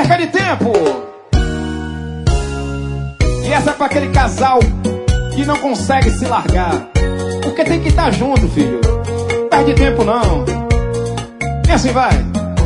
perca de tempo. E essa é pra aquele casal que não consegue se largar. Porque tem que estar junto, filho. Não perde tempo não. E assim vai.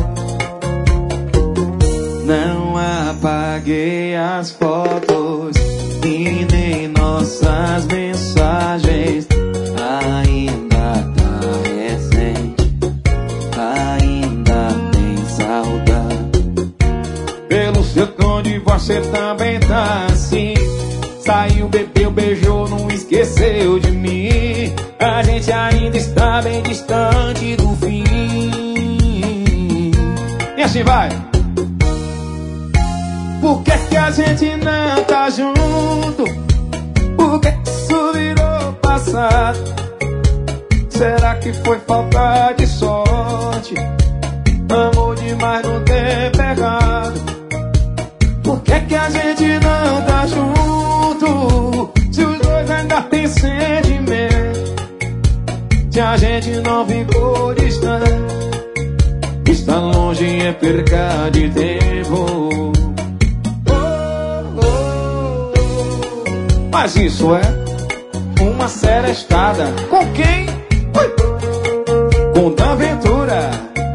Não apaguei as fotos e nem nossas mensagens. Ainda tá recente, ainda tem saudade. Pelo seu tom de voz você também tá assim. Saiu, bebeu, beijou, não esqueceu de mim. A gente ainda está bem distante do fim. E assim vai. Por que que a gente não tá junto? Por que isso virou passado? Será que foi falta de sorte? Amor demais no tempo errado. Por que que a gente não tá junto? Se os dois ainda têm sentimento, se a gente não ficou distante, estar longe é perca de tempo. Mas isso é uma serestada. Com quem? Ui. Com Dan Ventura.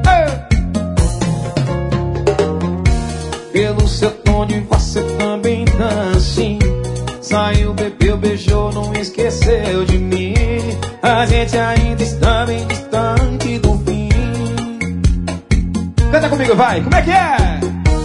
Pelo seu tom de voz você também tá assim. Saiu, bebeu, beijou, não esqueceu de mim. A gente ainda está bem distante do fim. Canta comigo, vai. Como é que é?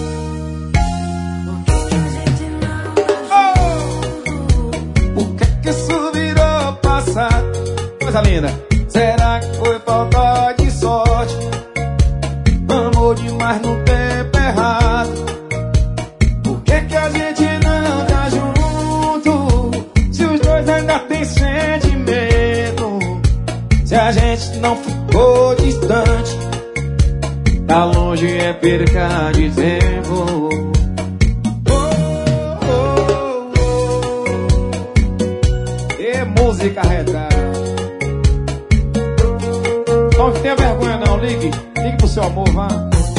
Isso virou passado. Coisa linda. Será que foi falta de sorte? Amor demais no tempo errado. Por que que a gente não tá junto? Se os dois ainda têm sentimento, se a gente não ficou distante, tá longe é perca de tempo. Música retrata. Não tenha vergonha não, ligue pro seu amor, vá.